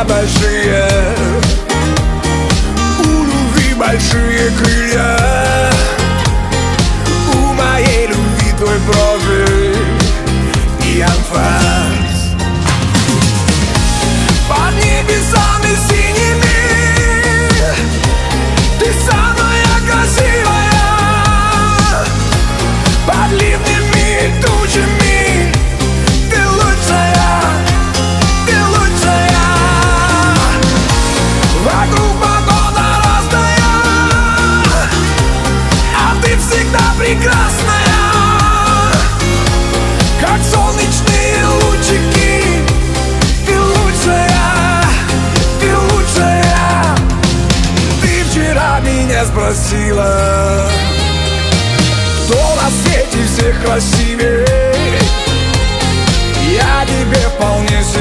большие, у любви большие крылья. У моей любви твой профиль и анфас. Под небесами синими ты самая красивая. Под ливнями и тучами ты лучшая, ты лучшая. Вокруг погода разная, а ты всегда прекрасная, как солнечные лучики. Ты лучшая, ты лучшая. Ты вчера меня спросила, кто на свете всех красивее. Я тебе вполне